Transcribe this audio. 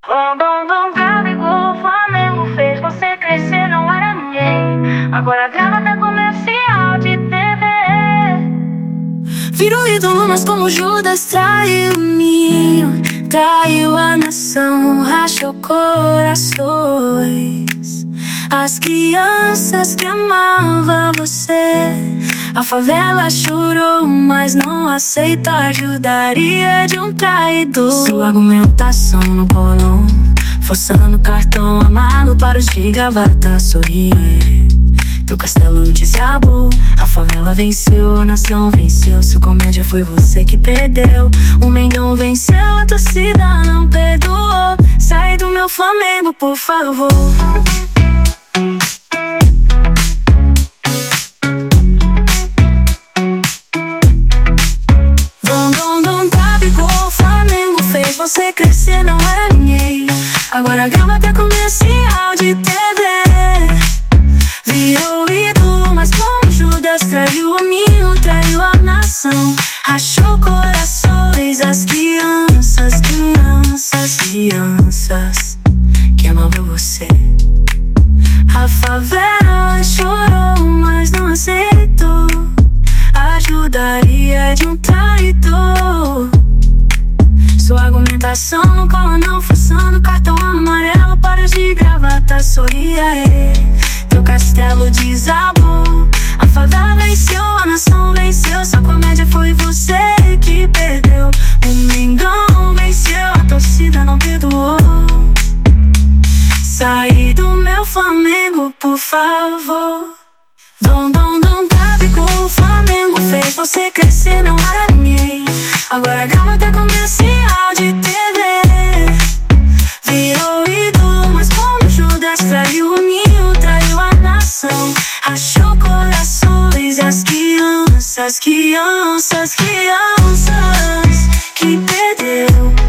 Bom, Gabigol, o Flamengo fez você crescer, não era ninguém. Agora grava até comercial de TV. Virou ídolo, mas como Judas traiu o ninho, traiu a nação, rachou corações. As crianças que amavam você, a favela chorou, mas não aceita a ajudaria de um traidor. Sua argumentação no bolão, forçando o cartão amargo para os de gravata sorrir. Teu castelo desabou, a favela venceu, a nação venceu. Sua comédia foi você que perdeu. O Mengão venceu, a torcida não perdoou. Sai do meu Flamengo, por favor. Gabigol, o Flamengo fez você crescer, não era ninguém. Agora grava até comercial de TV. Virou ídolo, mas como Judas traiu o ninho, traiu a nação, rachou corações. As crianças que amavam você. A favela chorou, mas não aceitou a ajudaria de um traidor. Sua argumentação no cola não, forçando cartão amarelo para os de gravata sorria. Teu castelo desabou, a favela venceu, a nação venceu. Sua comédia foi você que perdeu. O Mengão venceu, a torcida não perdoou. Sai do meu Flamengo, por favor. Gabigol, o Flamengo fez você crescer, não era ninguém. Agora grava até comercial de TV. Virou ídolo, mas como Judas traiu o ninho, traiu a nação, rachou corações. E as crianças que perdeu.